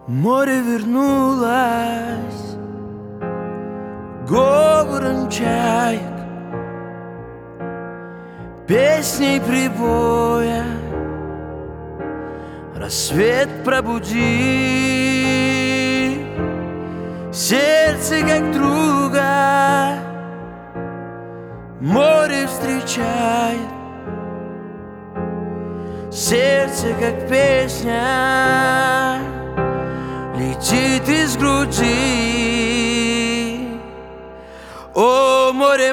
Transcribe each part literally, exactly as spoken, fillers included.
Море вернулось говором чаек, песней прибоя. Рассвет пробуди сердце как друга, море встречает сердце как песня, летит из груди. О, море,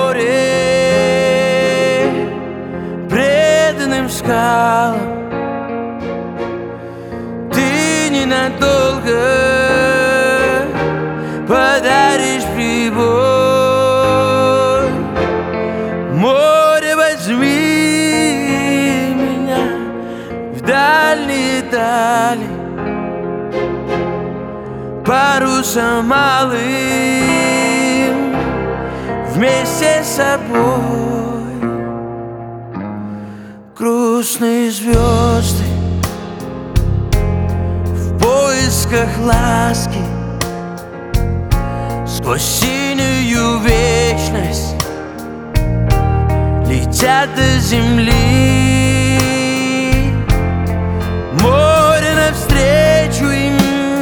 море, преданным скалам ты ненадолго подаришь прибой. Море, возьми меня в дальние дали, парусом малым вместе с собой. Грустные звезды в поисках ласки сквозь синюю вечность летят до земли. Море навстречу им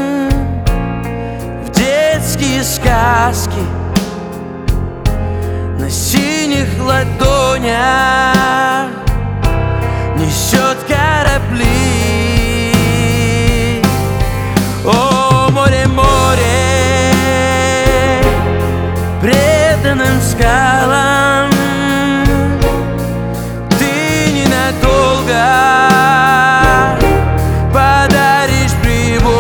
в детские сказки, на синих ладонях несет корабли. О, море, море, преданным скалам ты ненадолго подаришь прибой.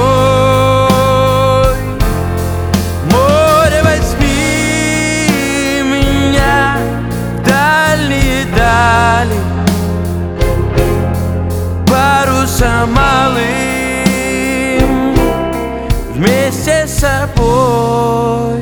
Море, возьми меня в дальние дали, парусом малым вместе с собой.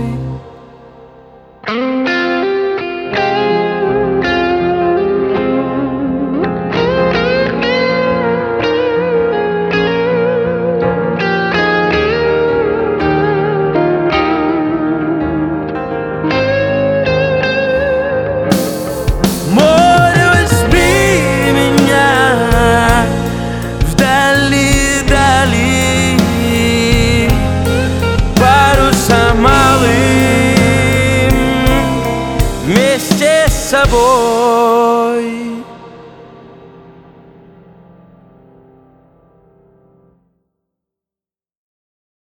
Вместе с собой.